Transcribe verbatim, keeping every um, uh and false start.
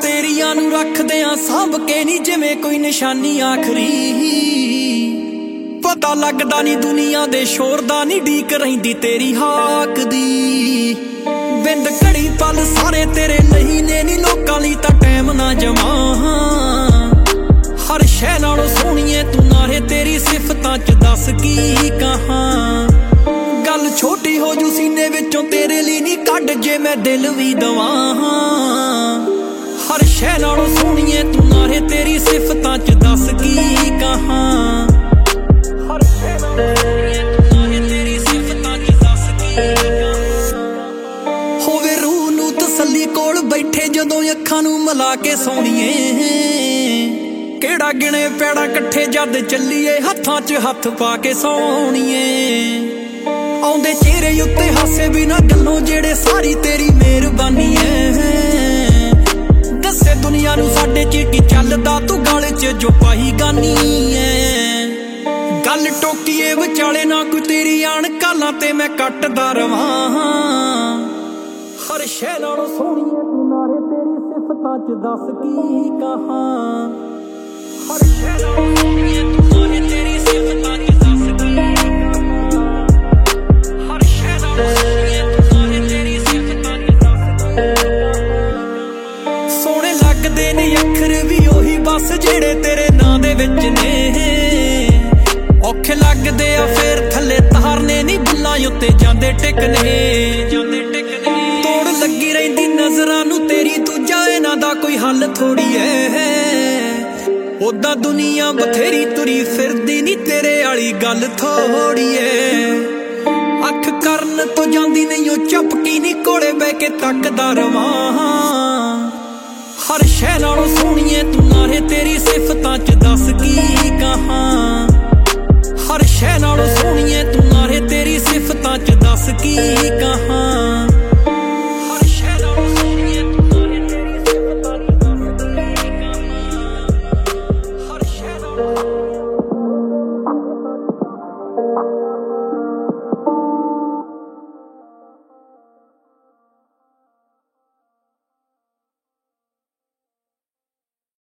तेरियां नू रखदे आ सांभ के नी जिवें कोई निशानी आखरी। पता लगदा नी दुनिया दे शोर दा नी ढीक रहिंदी तेरी हाक दी। बिंद घड़ी पल सारे तेरे नहीं ने नी लोकां लई तां टैम ना जमा। हर शै नालों सोहणीए तू नारे तेरी सिफतां च दस की कहां। गल छोटी हो जू सीने विचों तेरे लिए नी कढ जे मैं दिल भी दवां। हर शै नालों सोहणीए तू नारे तेरी सिफतां च दस की कहां। हर शै नालों सोहणीए तू नारे तेरी सिफतां च दस की कहां। होवे रूह नू तसल्ली कोल बैठे जदों अखां नू मिला के सोहणीए। केड़ा गिणे पैड़ा कट्ठे जद चलीए हत्थां च हत्थ पा के सोहणीए। आउंदे चेहरे उत्ते हासे बिना गल्लों जेड़े सारी तेरी मेहरबानी है। दस्से दुनिया नू साडे च की चलदा तू गल च जो पाई गानी है। गल टोकीए विचाले ना कोई तेरी आन कालां ते मैं कटदा रवां। हर शै नालों सोहणीए तू नारे तेरी सिफतां च दस की कहां। हर शै नालों सोहणीए तू नारे तेरी सिफतां च दस की कहां। हर शै नालों सोहणीए तू नारे तेरी सिफतां च दस की कहां। सोहणे लगदे ने अखर भी ओही बस जेड़े तेरे नां दे विच ने। औखे लगदे आ फेर थल्ले तारने नी बुल्लां उत्ते जांदे टिकने। तोड़ लगी रहिंदी नज़रां नू तेरी दूजा इन्हां दा कोई हल थोड़ी है। ओदा दुनिया बथेरी तुरी फिरदी नी तेरे आली गल थोड़ी है। अख करन तो जांदी नहीं ओ चपकी नी कोले बह के तकदा रवां। हर शै नालों सोहणीए तू नारे तेरी सिफतां च दस की कहां। हर शै नालों सोहणीए तू